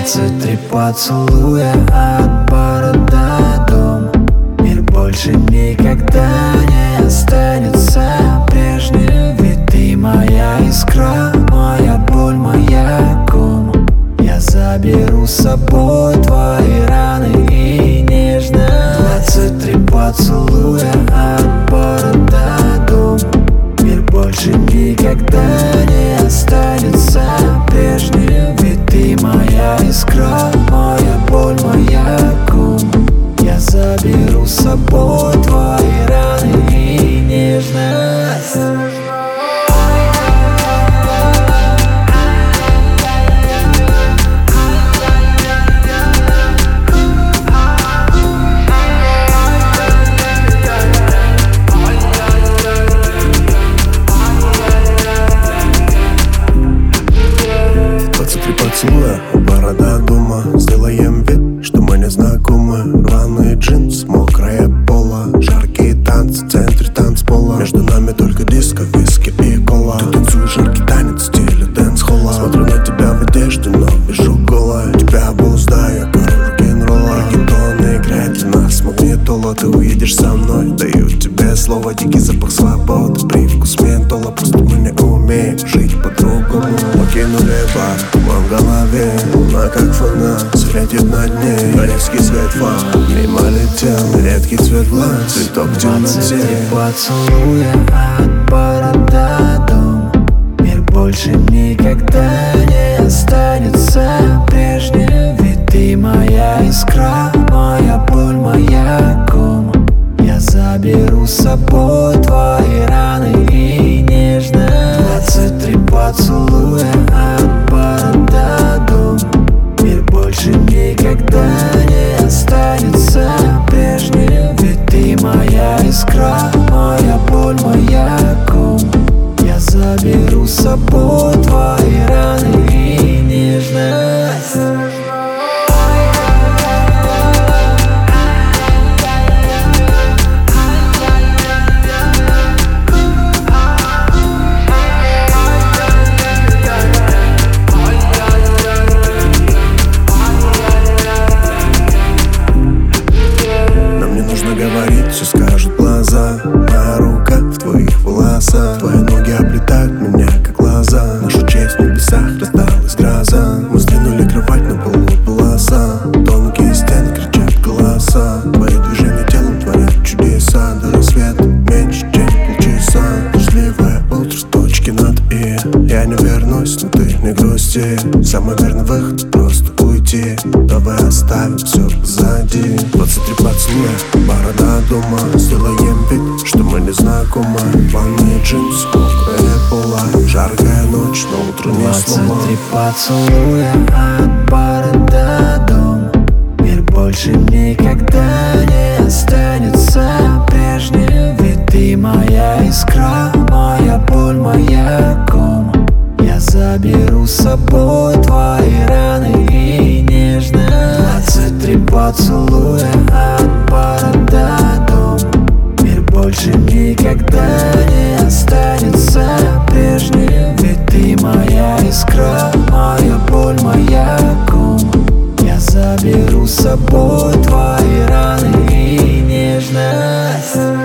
23 поцелуя от бара до дома. Мир больше никогда не останется прежним, ведь ты моя искра, моя боль, моя кома. Я заберу с собой твои раны и нежность. 23 поцелуя от бара до дома. Мир больше никогда не останется прежним, ведь ты моя искра, моя боль, моя кома. Я заберу с собой твои раны и нежность. Поцелуя у бара до дома. Сделаем вид, что мы не знакомы. Рваные джинсы, мокрая пола. Жаркие танцы в центре танцпола. Между нами только диско, виски и кола. Ты танцуешь жаркий танец в стиле дэнс-холла. Смотрю на тебя в одежде, но вижу голая. Тебя обуздаю, король рок-н-ролла. Реггетон играет для нас магнитола. Ты уедешь со мной, даю тебе слово. Дикий запах свободы, привкус ментола. Просто мы не умеем жить по-другому. Покинули бар в голове, луна как фонарь светит над ней. Корейский свет фар мимо летел, редкий цвет глаз, цветок в темноте. 23 поцелуя от бара до дома. Мир больше никогда не останется прежним, ведь ты моя искра, моя боль, моя кома. Я заберу с собой твои раны и нежность. 23 поцелуя от бара до дома. Мир больше никогда не останется прежним, ведь ты моя искра, моя боль, моя кома. Я заберу с собой твои раны и нежность. Все скажут глаза, моя рука в твоих волосах. Твои ноги облетают меня, как глаза. Наша честь в небесах, раздалась гроза. Мы сдвинули кровать, на полу полоса. Тонкие стены кричат голоса. Твои движения телом творят чудеса. До рассвета меньше, чем полчаса. Дождливое утро с точки над «и». Я не вернусь, но ты не грусти. Самый верный выход — просто уйти. Давай оставим все позади. 23 поцелуя, бара до дома. Сделаем вид, что мы не знакомы. Рваные джинсы, мокрая пола. Жаркая ночь, но утро не слова. 23 поцелуя от бара до дома. Мир больше никогда не останется прежним, ведь ты моя искра, моя боль, моя кома. Я заберу с собой твои раны и нежность. 23 поцелуя от бара до дома. Мир больше никогда не останется прежним, ведь ты моя искра, моя боль, моя кома. Я заберу с собой твои раны и нежность.